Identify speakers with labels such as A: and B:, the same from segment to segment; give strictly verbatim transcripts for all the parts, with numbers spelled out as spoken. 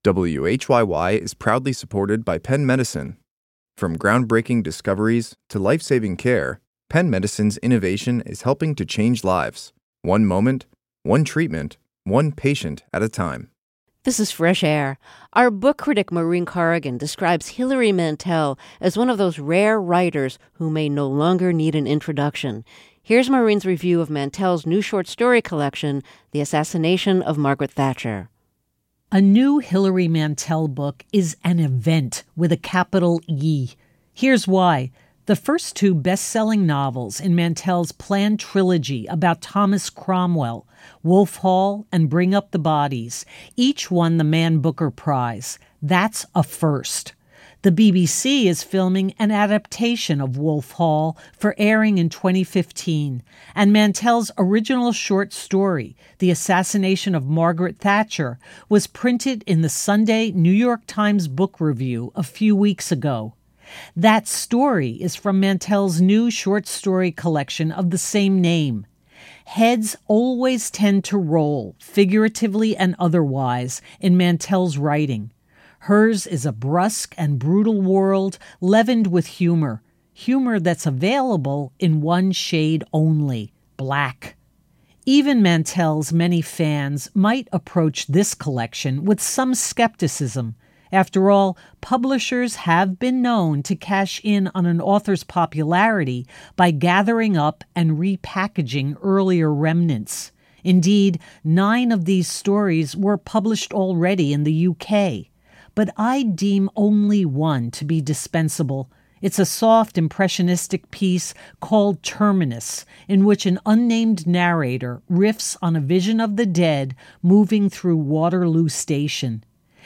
A: W H Y Y is proudly supported by Penn Medicine. From groundbreaking discoveries to life-saving care, Penn Medicine's innovation is helping to change lives, one moment, one treatment, one patient at a time.
B: This is Fresh Air. Our book critic Maureen Corrigan describes Hilary Mantel as one of those rare writers who may no longer need an introduction. Here's Maureen's review of Mantel's new short story collection, The Assassination of Margaret Thatcher.
C: A new Hilary Mantel book is an event with a capital E. Here's why. The first two best-selling novels in Mantel's planned trilogy about Thomas Cromwell, Wolf Hall and Bring Up the Bodies, each won the Man Booker Prize. That's a first. The B B C is filming an adaptation of Wolf Hall for airing in twenty fifteen, and Mantel's original short story, The Assassination of Margaret Thatcher, was printed in the Sunday New York Times Book Review a few weeks ago. That story is from Mantel's new short story collection of the same name. Heads always tend to roll, figuratively and otherwise, in Mantel's writing. Hers is a brusque and brutal world leavened with humor, humor that's available in one shade only, black. Even Mantel's many fans might approach this collection with some skepticism. After all, publishers have been known to cash in on an author's popularity by gathering up and repackaging earlier remnants. Indeed, nine of these stories were published already in the U K. But I deem only one to be dispensable. It's a soft, impressionistic piece called Terminus, in which an unnamed narrator riffs on a vision of the dead moving through Waterloo Station.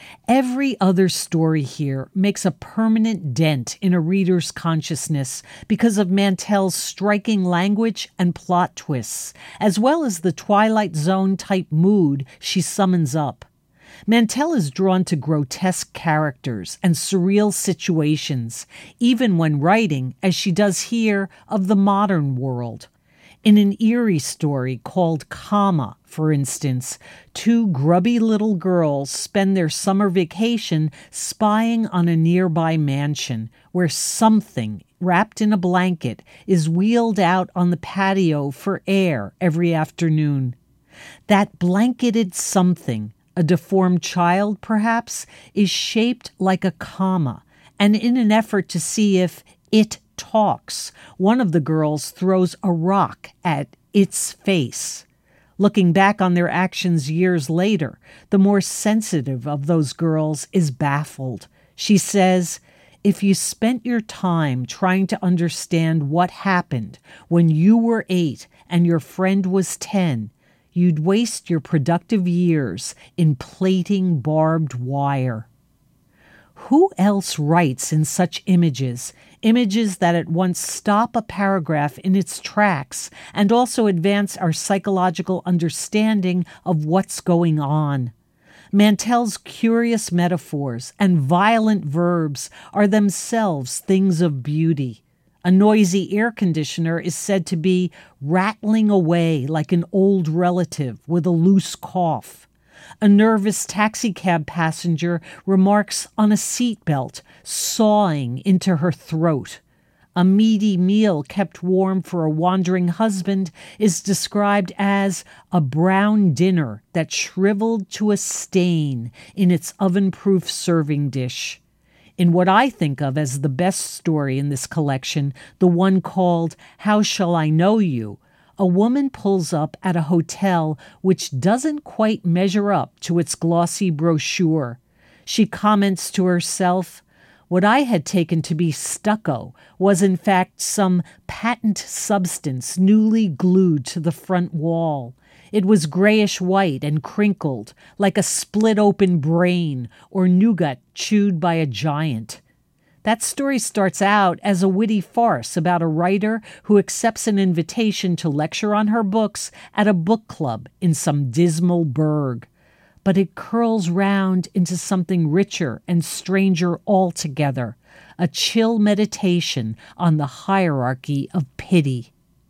C: Every other story here makes a permanent dent in a reader's consciousness because of Mantel's striking language and plot twists, as well as the Twilight Zone-type mood she summons up. Mantel is drawn to grotesque characters and surreal situations, even when writing, as she does here, of the modern world. In an eerie story called Comma, for instance, two grubby little girls spend their summer vacation spying on a nearby mansion where something wrapped in a blanket is wheeled out on the patio for air every afternoon. That blanketed something, a deformed child perhaps, is shaped like a comma, and in an effort to see if it talks, one of the girls throws a rock at its face. Looking back on their actions years later, the more sensitive of those girls is baffled. She says, "If you spent your time trying to understand what happened when you were eight and your friend was ten, you'd waste your productive years in plaiting barbed wire." Who else writes in such images, images that at once stop a paragraph in its tracks and also advance our psychological understanding of what's going on? Mantel's curious metaphors and violent verbs are themselves things of beauty. A noisy air conditioner is said to be rattling away like an old relative with a loose cough. A nervous taxicab passenger remarks on a seatbelt sawing into her throat. A meaty meal kept warm for a wandering husband is described as a brown dinner that shriveled to a stain in its oven-proof serving dish. In what I think of as the best story in this collection, the one called How Shall I Know You?, a woman pulls up at a hotel which doesn't quite measure up to its glossy brochure. She comments to herself, "What I had taken to be stucco was in fact some patent substance newly glued to the front wall. It was grayish-white and crinkled, like a split-open brain or nougat chewed by a giant." That story starts out as a witty farce about a writer who accepts an invitation to lecture on her books at a book club in some dismal burg. But it curls round into something richer and stranger altogether, a chill meditation on the hierarchy of pity.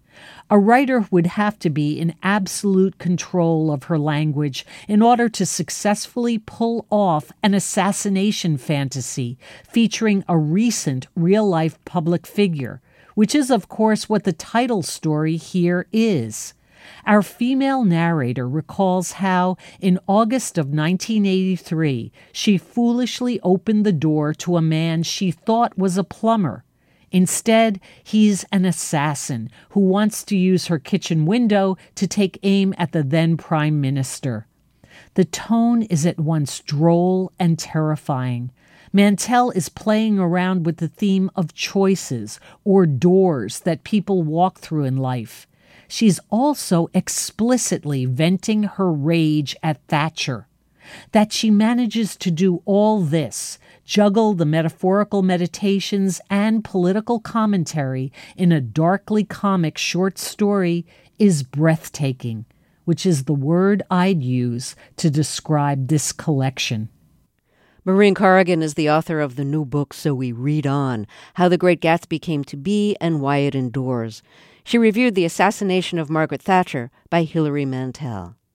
C: A writer would have to be in absolute control of her language in order to successfully pull off an assassination fantasy featuring a recent real-life public figure, which is, of course, what the title story here is. Our female narrator recalls how, in August of nineteen eighty-three, she foolishly opened the door to a man she thought was a plumber. Instead, he's an assassin who wants to use her kitchen window to take aim at the then Prime Minister. The tone is at once droll and terrifying. Mantell is playing around with the theme of choices or doors that people walk through in life. She's also explicitly venting her rage at Thatcher. That she manages to do all this, juggle the metaphorical meditations and political commentary in a darkly comic short story, is breathtaking, which is the word I'd use to describe this collection.
B: Maureen Corrigan is the author of the new book, So We Read On, How the Great Gatsby Came to Be and Why It Endures. She reviewed The Assassination of Margaret Thatcher by Hilary Mantel.